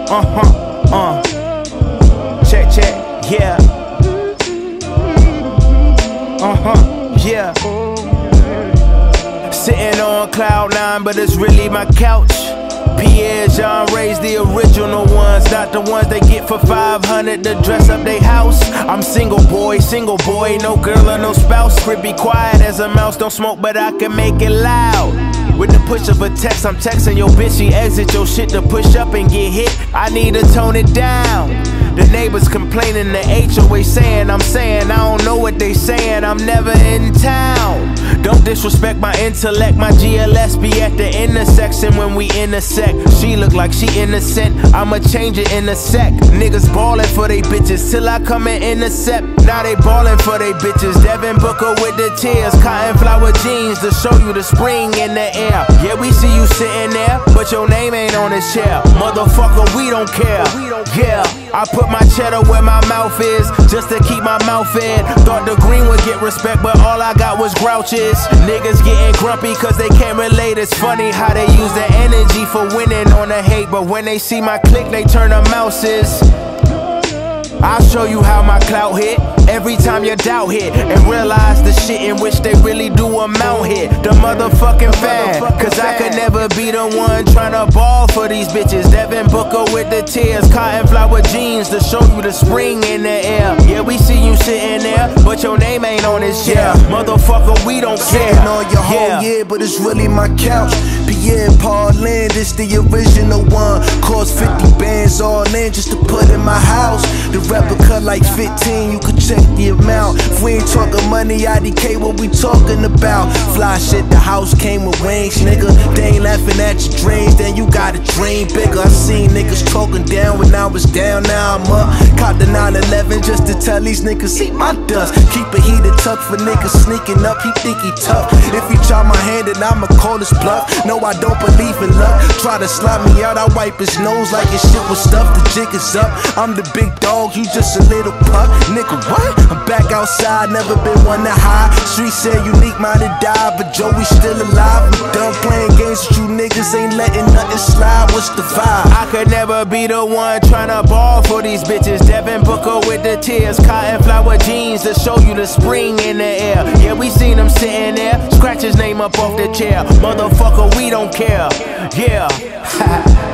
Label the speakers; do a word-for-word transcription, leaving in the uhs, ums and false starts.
Speaker 1: Uh-huh, uh. Check, check, yeah. Uh-huh, yeah. Sitting on cloud nine, but it's really my couch. Pierre Jean raised the original ones, not the ones they get for five hundred to dress up they house. I'm single boy, single boy, no girl or no spouse. Script be quiet as a mouse, don't smoke but I can make it loud. With the push of a text, I'm texting your bitch, she exit your shit to push up and get hit. I need to tone it down. The neighbors complaining, the H O A saying I'm saying I don't know what they saying, I'm never in town. Don't disrespect my intellect, my G L S be at the intersection when we intersect. She look like she innocent, I'ma change it in a sec. Niggas ballin' for they bitches till I come and intercept. Now they ballin' for they bitches. Devin Booker with the tears, cotton flower jeans to show you the spring in the air. Yeah, we see you sitting there, but your name ain't on this chair. Motherfucker, we don't care. Yeah, I put my cheddar where my mouth is, just to keep my mouth fed. Thought the green would get respect, but all I got was grouches. Niggas getting grumpy cause they can't relate. It's funny how they use the energy for winning on the hate, but when they see my click, they turn to mouses. I'll show you how my clout hit. Every time your doubt hit, and realize the shit in which they really do amount hit. The motherfucking fan, cause I could never be the one tryna ball for these bitches. Devin Booker with the tears, cotton flower jeans to show you the spring in the air. Yeah, we see you sitting there, but your name ain't on this chair. Motherfucker, we don't care.
Speaker 2: Sitting on your whole yeah. year, but it's really my couch. Pierre Paulin, this the original one. Cost fifty bands all in just to put in my house. The replica like fifteen, you could check the amount. If we ain't talking money, I D K, what we talking about? Fly shit, the house came with wings, nigga. They ain't laughing at your dreams, then you gotta dream bigger. I seen niggas talking down when I was down, now I'm up. Caught the nine eleven just to tell these niggas, eat my dust. Keep it heated tuck for niggas sneaking up, he think he tough. If he try my hand, then I'ma call his bluff. No, I don't believe in luck. Try to slap me out, I wipe his nose like his shit was stuffed. The jig is up, I'm the big dog, you just a little pup. Nigga, what? I'm back outside, never been one to hide. Street said unique minded die, but Joey still alive. I'm done playing games with you niggas, ain't letting nothing slide. What's the vibe?
Speaker 1: I could never be the one tryna ball for these bitches. Devin Booker with the tears, cotton flower jeans to show you the spring in the air. Yeah, we seen him sitting there, scratch his name up off the chair. Motherfucker, we don't care. Yeah.